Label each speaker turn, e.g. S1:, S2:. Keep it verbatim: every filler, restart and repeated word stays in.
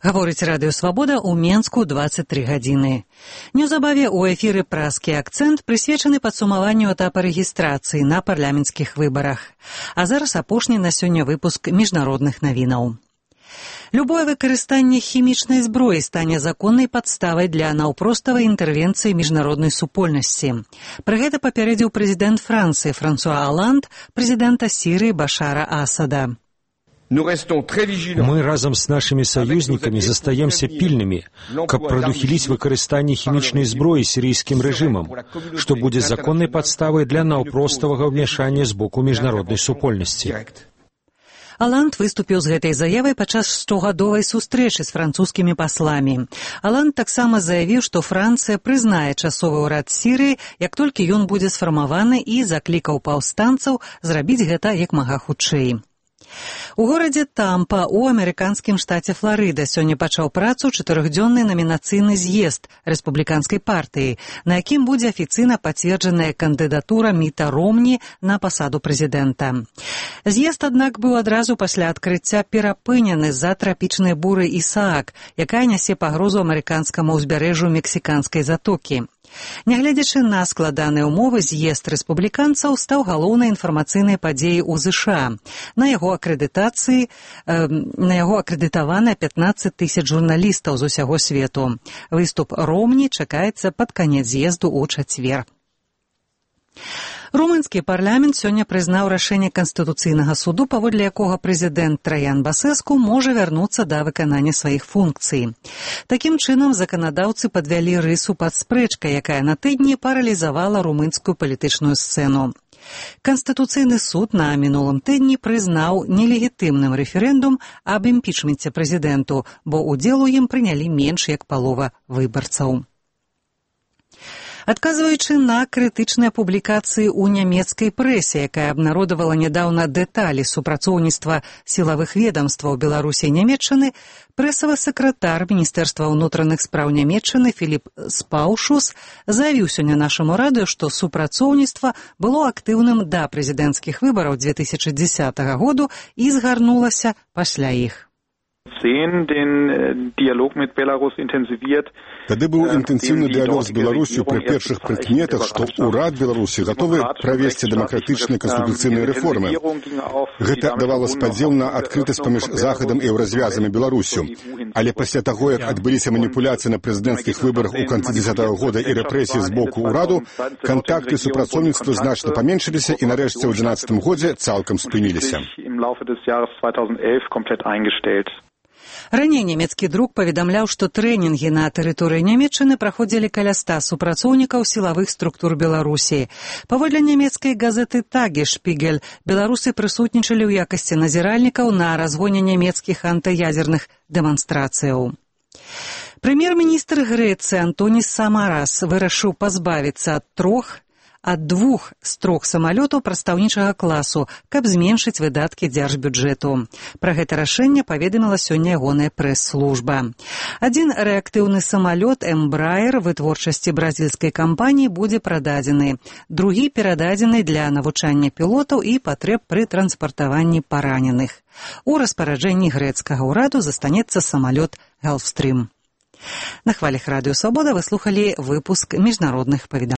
S1: Гаворыць Радыё Свабода ў Менску дваццаць тры гадзіны. Неўзабаве ў эфіры празкі акцэнт прысвечаны падсумаванню этапа рэгістрацыі на парламенцкіх выбарах. А зараз апошні на сёння выпуск міжнародных навінаў. Любое выкарыстанне хімічнай зброі стане законнай падставай для наўпроставай інтэрвенцыі міжнароднай супольнасці. Пра гэта папярэдзіў прэзідэнт Францыі Франсуа Оланд прэзідэнта Сірыі Башара Асада.
S2: Мы разом с нашими союзниками застаемся пильными, каб прадухіліць выкарыстанне хімічнай зброі сірыйскім рэжымам, што будзе законнай падставай для наўпроставага ўмяшання з боку міжнароднай супольнасці.
S1: Оланд выступіў з гэтай заявай падчас штогадовай сустрэчы з французскімі пасламі. Оланд таксама заявіў, што Францыя прызнае часовы ўрад Сірыі, як толькі ён будзе сфармаваны, і заклікаў паўстанцаў зрабіць гэта як мага хутчэй. У горадзе Тампа ў амерыканскім штаце Фларыда сёння пачаў працу чатырохдзённы намінацыйны з'езд рэспубліканскай партыі, на якім будзе афіцыйна пацверджаная кандыдатура Міта Ромні на пасаду прэзідэнта. З'езд, аднак, быў адразу пасля адкрыцця перапынены з-за трапічнай буры Ісаак, якая нясе пагрозу амерыканскаму ўзбярэжжу мексіканскай затокі. Нягледзячы на складаныя ўмовы, з'езд рэспубліканцаў стаў галоўнай інфармацыйнай падзеяй у ЗША. На яго акрэдытацыі, э, на яго акрэдытавана пятнаццаць тысяч журналістаў з усяго свету. Выступ Ромні чакаецца пад канец з'езду ў чацвер. Румынскі парламент сёння прызнаў рашэнне Канстытуцыйнага суду, паводле якога прэзідэнт Траян Басэску можа вярнуцца да выканання сваіх функцый. Такім чынам, заканадаўцы падвялі рысу пад спрэчкай, якая на тыдні паралізавала румынскую палітычную сцэну. Канстытуцыйны суд на мінулым тыдні прызнаў нелегітымным рэферэндум аб імпічменце прэзідэнту, бо ўдзел у ім прынялі менш як палова выбарцаў. Адказваючы на крытычныя публікацыі ў нямецкай прэсе, якая абнародавала нядаўна дэталі супрацоўніцтва сілавых ведамстваў Беларусі і Нямецчыны, прэсавы сакратар Міністэрства ўнутраных спраў Нямецчыны Філіп Спаўшус заявіў сёння нашаму радыё, што супрацоўніцтва было актыўным да прэзідэнцкіх выбараў две тысячы дзесятага году і згарнулася пасля іх.
S3: Тады быў інтэнсіўны дыялог з Беларусю пры першых прыкметах, што ўрад Беларусі гатовы правесці дэмакратычныя канстытуцыйныя рэформы. Гэта давала спадзеў на адкрытасць паміж Захадам і развязамі Беларусю. Але пасля таго, як адбыліся маніпуляцыі на прэзідэнцкіх выбарах у канцы дзесятага года і рэпрэсіі з боку ўраду, кантакты супрацоўніцтва значна паменшыліся і нарэшце ў дванаццатым годзе цалкам спыніліся.
S1: Раней нямецкі друк паведамляў, што трэнінгі на тэрыторыі Нямецчыны праходзілі каля ста супрацоўнікаў сілавых структур Беларусі. Паводле нямецкай газеты «Тагешпігель» беларусы прысутнічалі ў якасці назіральнікаў на разгоне нямецкіх антыядзерных дэманстрацыяў. Прэм'ер-міністр Грэцыі Антонис Самарас вырашыў пазбавіцца ад трох ад двух з трох самалётаў прадстаўнічага класу, каб зменшыць выдаткі дзяржбюджэту. Пра гэта рашэнне паведаміла сёння ягоная прэс-служба. Адзін рэактыўны самалёт «Эмбраер» вытворчасці бразільскай кампаніі будзе прададзены. Другі перададзены для навучання пілотаў і патрэб пры транспартаванні параненых. У распараджэнні грэцкага ўраду застанецца самалёт «Галфстрым». На хвалях Радыё Свабода вы слухалі выпуск міжнародных паведамленняў.